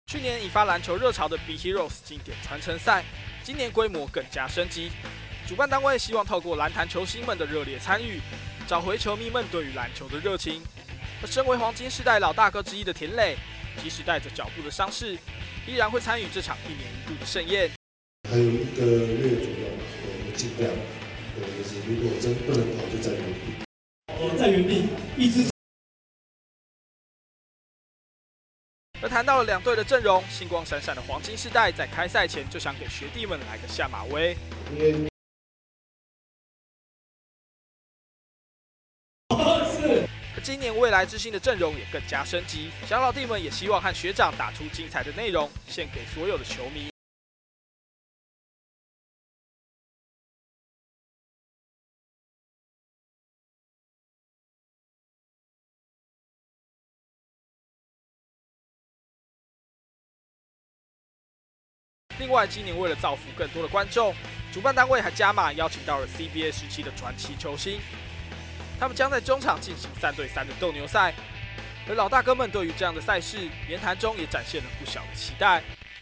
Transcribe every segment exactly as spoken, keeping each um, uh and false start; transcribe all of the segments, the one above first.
去年引发篮球热潮的 B Heroes 经典传承赛，今年规模更加升级。主办单位希望透过篮坛球星们的热烈参与，找回球迷们对于篮球的热情。而身为黄金世代老大哥之一的田磊，即使带着脚部的伤势，依然会参与这场一年一度的盛宴。 还有一个月左右，我们尽量，对，就是如果真不能跑，就在原地。 也在原地一直。 而谈到了两队的阵容，星光闪闪的黄金世代在开赛前就想给学弟们来个下马威。 因为而今年未来之星的阵容也更加升级，小老弟们也希望和学长打出精彩的内容，献给所有的球迷。另外，今年为了造福更多的观众，主办单位还加码邀请到了 C B A 时期的传奇球星，他们将在中场进行三对三的斗牛赛。而老大哥们对于这样的赛事，言谈中也展现了不小的期待。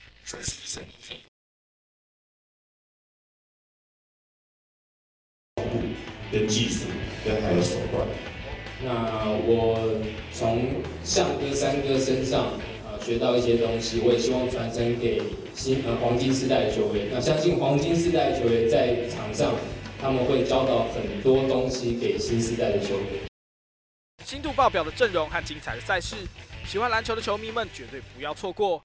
跟技术，跟还有手段。 那我从象哥、三哥身上啊学到一些东西，我也希望传承给新呃黄金世代的球员。那相信黄金世代的球员在场上，他们会教导很多东西给新世代的球员。 深度爆表的阵容和精彩的赛事，喜欢篮球的球迷们绝对不要错过。